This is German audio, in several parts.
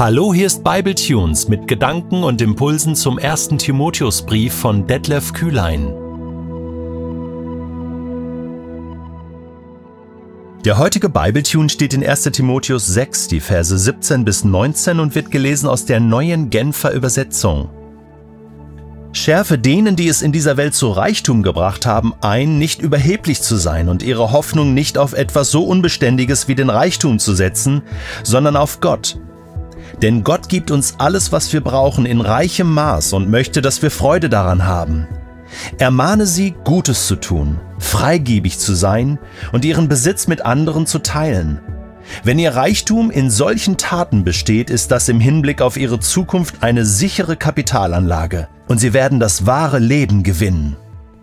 Hallo, hier ist Bibletunes mit Gedanken und Impulsen zum 1. Timotheusbrief von Detlef Kühlein. Der heutige Bibletune steht in 1. Timotheus 6, die Verse 17 bis 19 und wird gelesen aus der neuen Genfer Übersetzung. Schärfe denen, die es in dieser Welt zu Reichtum gebracht haben, ein, nicht überheblich zu sein und ihre Hoffnung nicht auf etwas so Unbeständiges wie den Reichtum zu setzen, sondern auf Gott. Denn Gott gibt uns alles, was wir brauchen, in reichem Maß und möchte, dass wir Freude daran haben. Ermahne sie, Gutes zu tun, freigebig zu sein und ihren Besitz mit anderen zu teilen. Wenn ihr Reichtum in solchen Taten besteht, ist das im Hinblick auf ihre Zukunft eine sichere Kapitalanlage und sie werden das wahre Leben gewinnen.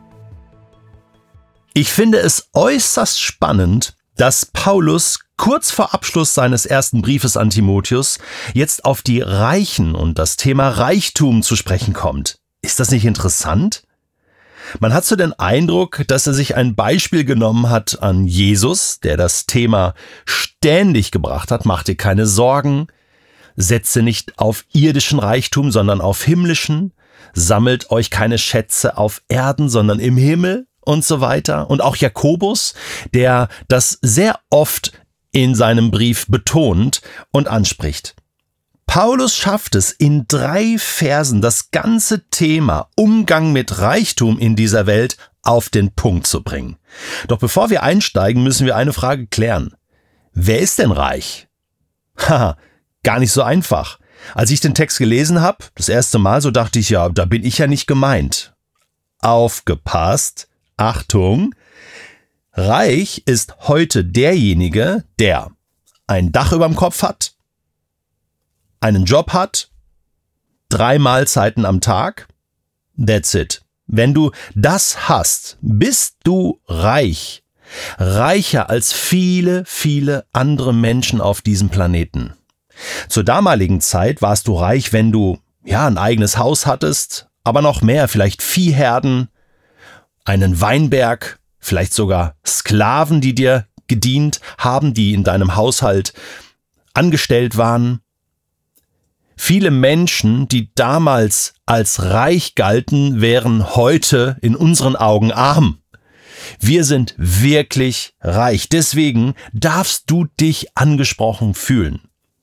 Ich finde es äußerst spannend, dass Paulus kurz vor Abschluss seines ersten Briefes an Timotheus jetzt auf die Reichen und das Thema Reichtum zu sprechen kommt. Ist das nicht interessant? Man hat so den Eindruck, dass er sich ein Beispiel genommen hat an Jesus, der das Thema ständig gebracht hat. Macht dir keine Sorgen, setze nicht auf irdischen Reichtum, sondern auf himmlischen, sammelt euch keine Schätze auf Erden, sondern im Himmel und so weiter. Und auch Jakobus, der das sehr oft in seinem Brief betont und anspricht. Paulus schafft es, in 3 Versen das ganze Thema Umgang mit Reichtum in dieser Welt auf den Punkt zu bringen. Doch bevor wir einsteigen, müssen wir eine Frage klären. Wer ist denn reich? Haha, gar nicht so einfach. Als ich den Text gelesen habe, das erste Mal, so dachte ich, ja, da bin ich ja nicht gemeint. Aufgepasst, Achtung! Reich ist heute derjenige, der ein Dach überm Kopf hat, einen Job hat, 3 Mahlzeiten am Tag, that's it. Wenn du das hast, bist du reich. Reicher als viele, viele andere Menschen auf diesem Planeten. Zur damaligen Zeit warst du reich, wenn du ein eigenes Haus hattest, aber noch mehr, vielleicht Viehherden, einen Weinberg, vielleicht sogar Sklaven, die dir gedient haben, die in deinem Haushalt angestellt waren. Viele Menschen, die damals als reich galten, wären heute in unseren Augen arm. Wir sind wirklich reich. Deswegen darfst du dich angesprochen fühlen.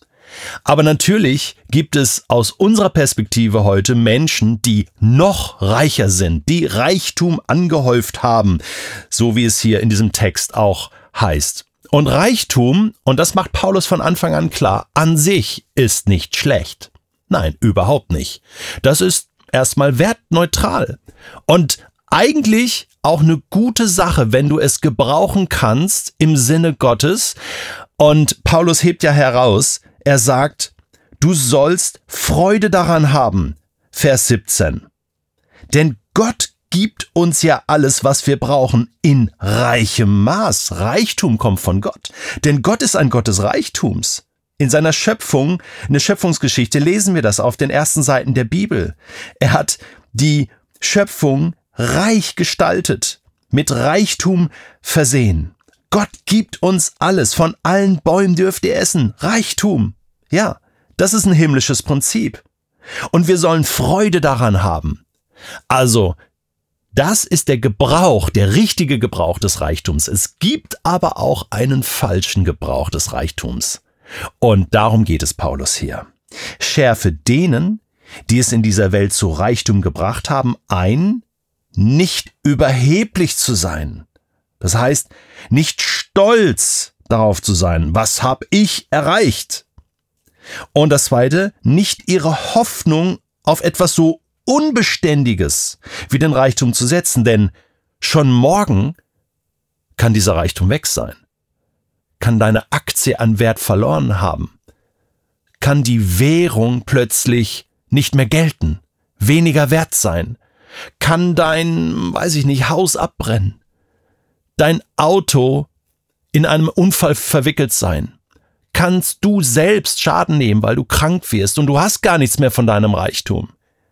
Aber natürlich gibt es aus unserer Perspektive heute Menschen, die noch reicher sind, die Reichtum angehäuft haben, so wie es hier in diesem Text auch heißt. Und Reichtum, und das macht Paulus von Anfang an klar, an sich ist nicht schlecht. Nein, überhaupt nicht. Das ist erstmal wertneutral. Und eigentlich auch eine gute Sache, wenn du es gebrauchen kannst im Sinne Gottes. Und Paulus hebt ja heraus, er sagt, du sollst Freude daran haben, Vers 17. Denn Gott gibt uns ja alles, was wir brauchen, in reichem Maß. Reichtum kommt von Gott. Denn Gott ist ein Gott des Reichtums. In seiner Schöpfung, in der Schöpfungsgeschichte, lesen wir das auf den ersten Seiten der Bibel. Er hat die Schöpfung reich gestaltet, mit Reichtum versehen. Gott gibt uns alles, von allen Bäumen dürft ihr essen. Reichtum. Ja, das ist ein himmlisches Prinzip. Und wir sollen Freude daran haben. Also, das ist der Gebrauch, der richtige Gebrauch des Reichtums. Es gibt aber auch einen falschen Gebrauch des Reichtums. Und darum geht es Paulus hier. Schärfe denen, die es in dieser Welt zu Reichtum gebracht haben, ein, nicht überheblich zu sein. Das heißt, nicht stolz darauf zu sein, was habe ich erreicht. Und das Zweite, nicht ihre Hoffnung auf etwas so Unbeständiges wie den Reichtum zu setzen, denn schon morgen kann dieser Reichtum weg sein. Kann deine Aktie an Wert verloren haben. Kann die Währung plötzlich nicht mehr gelten, weniger wert sein. Kann dein, Haus abbrennen. Dein Auto in einem Unfall verwickelt sein. Kannst du selbst Schaden nehmen, weil du krank wirst und du hast gar nichts mehr von deinem Reichtum.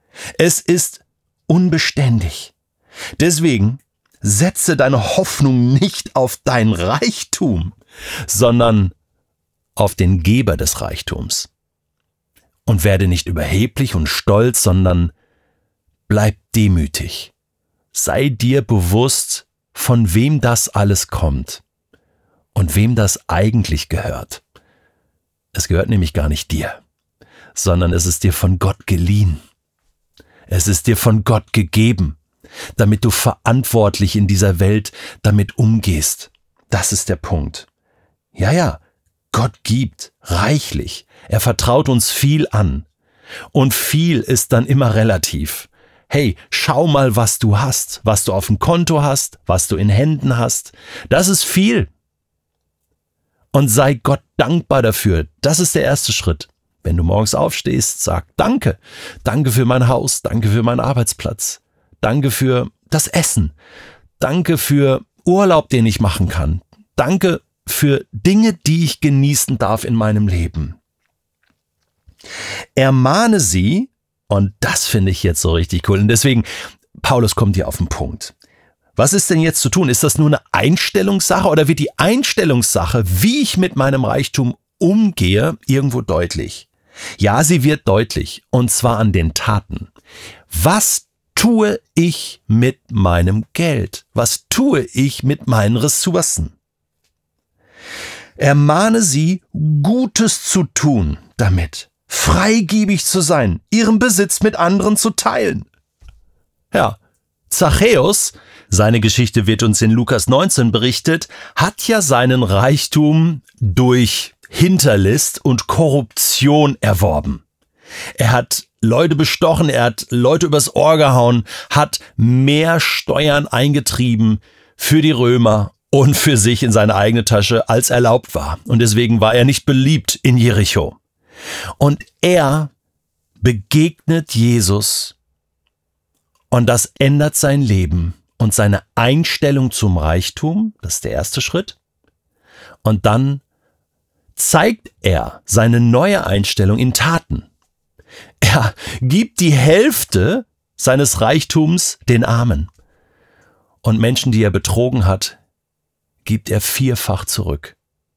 Es ist unbeständig. Deswegen setze deine Hoffnung nicht auf dein Reichtum, sondern auf den Geber des Reichtums. Und werde nicht überheblich und stolz, sondern bleib demütig. Sei dir bewusst, von wem das alles kommt und wem das eigentlich gehört. Es gehört nämlich gar nicht dir, sondern es ist dir von Gott geliehen. Es ist dir von Gott gegeben, damit du verantwortlich in dieser Welt damit umgehst. Das ist der Punkt. Ja, Gott gibt reichlich. Er vertraut uns viel an. Und viel ist dann immer relativ. Hey, schau mal, was du hast, was du auf dem Konto hast, was du in Händen hast. Das ist viel. Und sei Gott dankbar dafür. Das ist der erste Schritt. Wenn du morgens aufstehst, sag Danke. Danke für mein Haus, danke für meinen Arbeitsplatz. Danke für das Essen. Danke für Urlaub, den ich machen kann. Danke für Dinge, die ich genießen darf in meinem Leben. Ermahne sie, und das finde ich jetzt so richtig cool. Und deswegen, Paulus kommt hier auf den Punkt. Was ist denn jetzt zu tun? Ist das nur eine Einstellungssache oder wird die Einstellungssache, wie ich mit meinem Reichtum umgehe, irgendwo deutlich? Ja, sie wird deutlich, und zwar an den Taten. Was tue ich mit meinem Geld? Was tue ich mit meinen Ressourcen? Ermahne sie, Gutes zu tun damit, freigebig zu sein, ihren Besitz mit anderen zu teilen. Ja, Zachäus, seine Geschichte wird uns in Lukas 19 berichtet, hat ja seinen Reichtum durch Hinterlist und Korruption erworben. Er hat Leute bestochen, er hat Leute übers Ohr gehauen, hat mehr Steuern eingetrieben für die Römer und für sich in seine eigene Tasche, als erlaubt war. Und deswegen war er nicht beliebt in Jericho. Und er begegnet Jesus und das ändert sein Leben und seine Einstellung zum Reichtum, das ist der erste Schritt. Und dann zeigt er seine neue Einstellung in Taten. Er gibt die Hälfte seines Reichtums den Armen. Und Menschen, die er betrogen hat, gibt er vierfach zurück.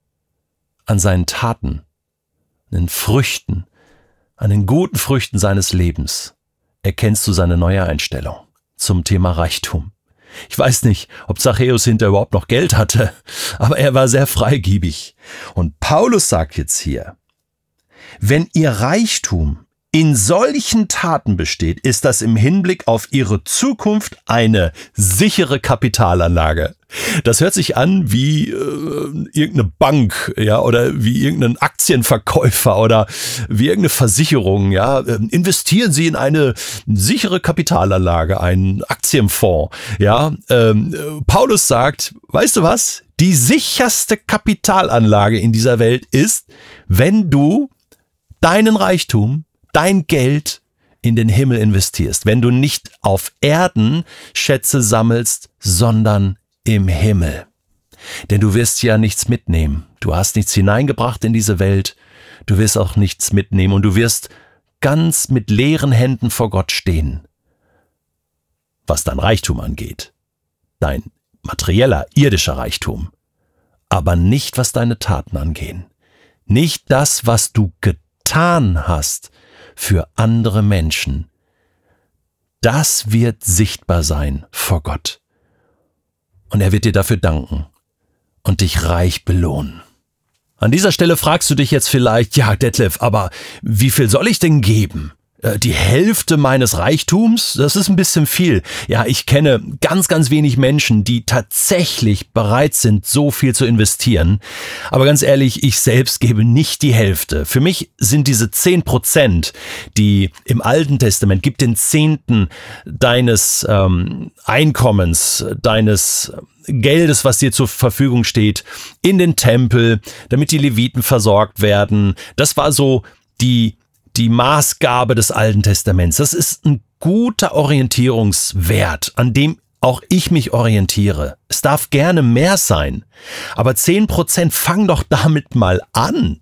An seinen Taten, an den Früchten, an den guten Früchten seines Lebens erkennst du seine neue Einstellung zum Thema Reichtum. Ich weiß nicht, ob Zachäus hinterher überhaupt noch Geld hatte, aber er war sehr freigebig. Und Paulus sagt jetzt hier, wenn ihr Reichtum in solchen Taten besteht, ist das im Hinblick auf ihre Zukunft eine sichere Kapitalanlage. Das hört sich an wie irgendeine Bank, ja, oder wie irgendein Aktienverkäufer oder wie irgendeine Versicherung, ja. Investieren Sie in eine sichere Kapitalanlage, einen Aktienfonds, ja. Paulus sagt, weißt du was? Die sicherste Kapitalanlage in dieser Welt ist, wenn du deinen Reichtum, dein Geld in den Himmel investierst, wenn du nicht auf Erden Schätze sammelst, sondern im Himmel. Denn du wirst ja nichts mitnehmen. Du hast nichts hineingebracht in diese Welt, du wirst auch nichts mitnehmen und du wirst ganz mit leeren Händen vor Gott stehen. Was dein Reichtum angeht, dein materieller, irdischer Reichtum, aber nicht was deine Taten angehen. Nicht das, was du getan hast für andere Menschen. Das wird sichtbar sein vor Gott. Und er wird dir dafür danken und dich reich belohnen. An dieser Stelle fragst du dich jetzt vielleicht, ja Detlef, aber wie viel soll ich denn geben? Die Hälfte meines Reichtums, das ist ein bisschen viel. Ja, ich kenne ganz, ganz wenig Menschen, die tatsächlich bereit sind, so viel zu investieren. Aber ganz ehrlich, ich selbst gebe nicht die Hälfte. Für mich sind diese 10%, die im Alten Testament, gib den Zehnten deines Einkommens, deines Geldes, was dir zur Verfügung steht, in den Tempel, damit die Leviten versorgt werden. Das war so die Maßgabe des Alten Testaments. Das ist ein guter Orientierungswert, an dem auch ich mich orientiere. Es darf gerne mehr sein, aber 10%, fang doch damit mal an.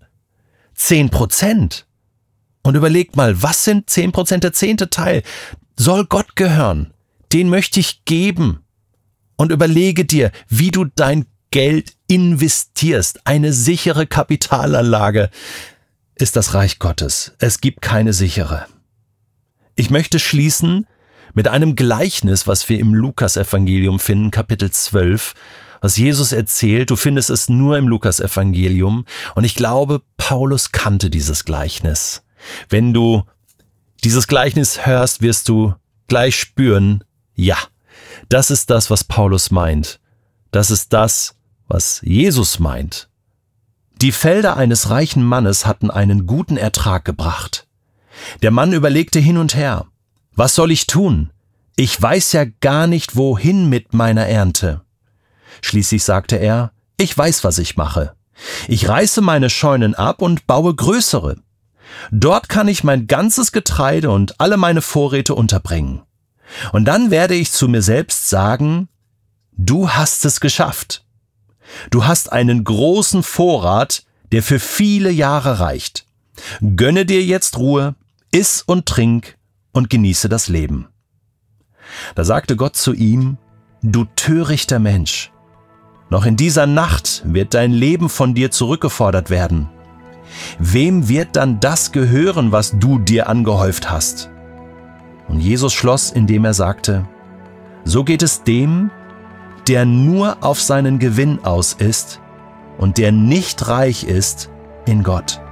10%. Und überleg mal, was sind 10%? Der 10. Teil soll Gott gehören. Den möchte ich geben. Und überlege dir, wie du dein Geld investierst. Eine sichere Kapitalanlage. ist das Reich Gottes. Es gibt keine sichere. Ich möchte schließen mit einem Gleichnis, was wir im Lukasevangelium finden, Kapitel 12, was Jesus erzählt. Du findest es nur im Lukasevangelium. Und ich glaube, Paulus kannte dieses Gleichnis. Wenn du dieses Gleichnis hörst, wirst du gleich spüren, ja, das ist das, was Paulus meint. Das ist das, was Jesus meint. Die Felder eines reichen Mannes hatten einen guten Ertrag gebracht. Der Mann überlegte hin und her. Was soll ich tun? Ich weiß ja gar nicht, wohin mit meiner Ernte. Schließlich sagte er, ich weiß, was ich mache. Ich reiße meine Scheunen ab und baue größere. Dort kann ich mein ganzes Getreide und alle meine Vorräte unterbringen. Und dann werde ich zu mir selbst sagen, du hast es geschafft. Du hast einen großen Vorrat, der für viele Jahre reicht. Gönne dir jetzt Ruhe, iss und trink und genieße das Leben. Da sagte Gott zu ihm, du törichter Mensch, noch in dieser Nacht wird dein Leben von dir zurückgefordert werden. Wem wird dann das gehören, was du dir angehäuft hast? Und Jesus schloss, indem er sagte, so geht es dem, der nur auf seinen Gewinn aus ist und der nicht reich ist in Gott.